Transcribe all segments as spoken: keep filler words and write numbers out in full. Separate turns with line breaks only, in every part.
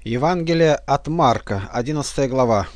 Евангелие от Марка, одиннадцатая глава.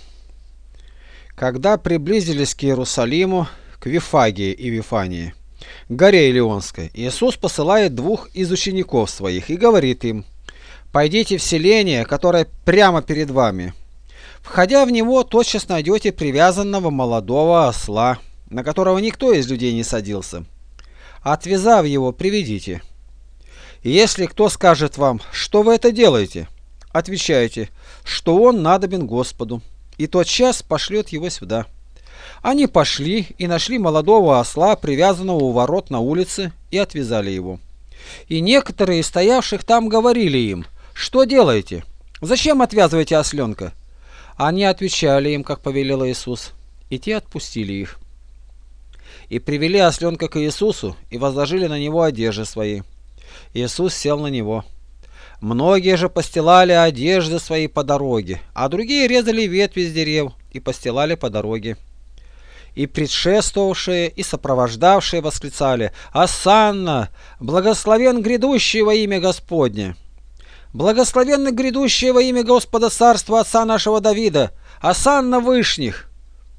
Когда приблизились к Иерусалиму, к Вифагии и Вифании, к горе Илионской, Иисус посылает двух из учеников своих и говорит им: «Пойдите в селение, которое прямо перед вами. Входя в него, тотчас найдете привязанного молодого осла, на которого никто из людей не садился. Отвязав его, приведите. И если кто скажет вам: что вы это делаете? Отвечайте, что он надобен Господу, и тотчас пошлет его сюда». Они пошли и нашли молодого осла, привязанного у ворот на улице, и отвязали его. И некоторые из стоявших там говорили им: «Что делаете? Зачем отвязываете осленка?» Они отвечали им, как повелел Иисус, и те отпустили их. И привели осленка к Иисусу, и возложили на него одежды свои. Иисус сел на него. Многие же постилали одежды свои по дороге, а другие резали ветви с дерев и постилали по дороге. И предшествовавшие и сопровождавшие восклицали: «Осанна! Благословен грядущий во имя Господне! Благословенны грядущие во имя Господа царства отца нашего Давида! Осанна вышних!»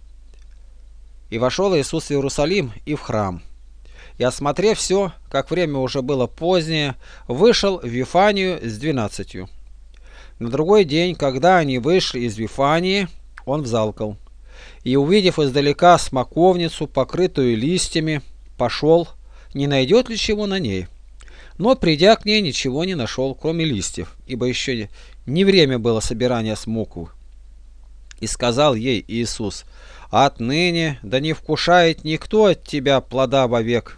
И вошел Иисус в Иерусалим и в храм. И, осмотрев все, как время уже было позднее, вышел в Вифанию с двенадцатью. На другой день, когда они вышли из Вифании, он взалкал. И, увидев издалека смоковницу, покрытую листьями, пошел, не найдет ли чего на ней. Но, придя к ней, ничего не нашел, кроме листьев, ибо еще не время было собирания смоквы. И сказал ей Иисус: «Отныне да не вкушает никто от тебя плода вовек».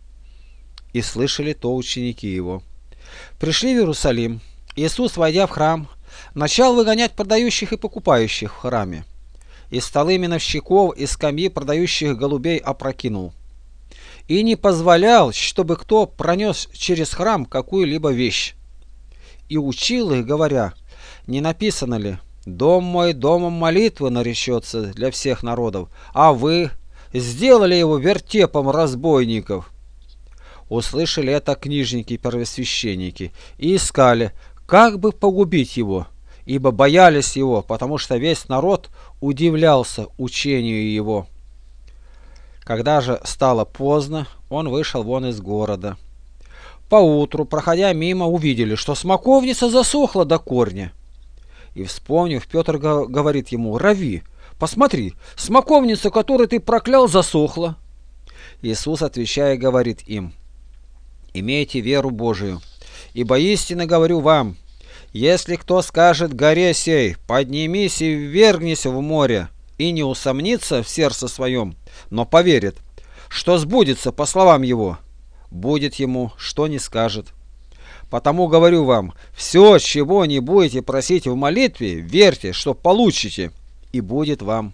И слышали то ученики его. Пришли в Иерусалим. Иисус, войдя в храм, начал выгонять продающих и покупающих в храме. И столы миновщиков и скамьи продающих голубей опрокинул. И не позволял, чтобы кто пронес через храм какую-либо вещь. И учил их, говоря: «Не написано ли: дом мой домом молитвы наречется для всех народов, а вы сделали его вертепом разбойников?» Услышали это книжники и первосвященники и искали, как бы погубить его, ибо боялись его, потому что весь народ удивлялся учению его. Когда же стало поздно, он вышел вон из города. Поутру, проходя мимо, увидели, что смоковница засохла до корня. И, вспомнив, Петр говорит ему: «Рави, посмотри, смоковница, которую ты проклял, засохла». Иисус, отвечая, говорит им: «Имейте веру Божию, ибо истинно говорю вам, если кто скажет горе сей: поднимись и ввергнись в море, и не усомнится в сердце своем, но поверит, что сбудется по словам его, будет ему, что не скажет. Потому говорю вам, все, чего не будете просить в молитве, верьте, что получите, и будет вам.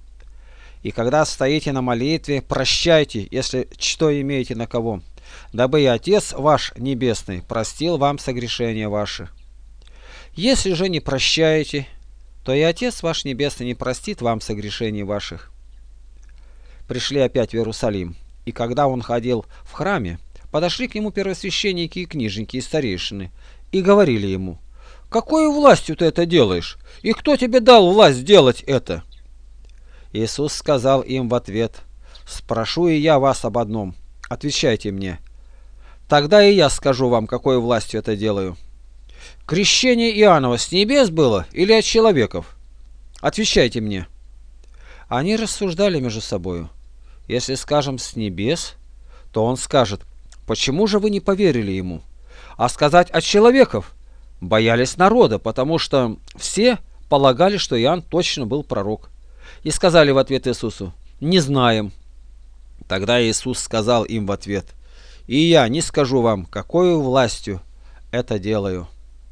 И когда стоите на молитве, прощайте, если что имеете на кого, дабы и Отец ваш Небесный простил вам согрешения ваши. Если же не прощаете, то и Отец ваш Небесный не простит вам согрешений ваших». Пришли опять в Иерусалим, и когда он ходил в храме, подошли к нему первосвященники и книжники и старейшины, и говорили ему: «Какой властью ты это делаешь? И кто тебе дал власть делать это?» Иисус сказал им в ответ: «Спрошу и я вас об одном, отвечайте мне. Тогда и я скажу вам, какой властью это делаю. Крещение Иоаннова с небес было или от человеков? Отвечайте мне». Они рассуждали между собою. Если скажем «с небес», то он скажет: «Почему же вы не поверили ему?» А сказать «от человеков» боялись народа, потому что все полагали, что Иоанн точно был пророк. И сказали в ответ Иисусу: «Не знаем». Тогда Иисус сказал им в ответ: «И я не скажу вам, какой властью это делаю».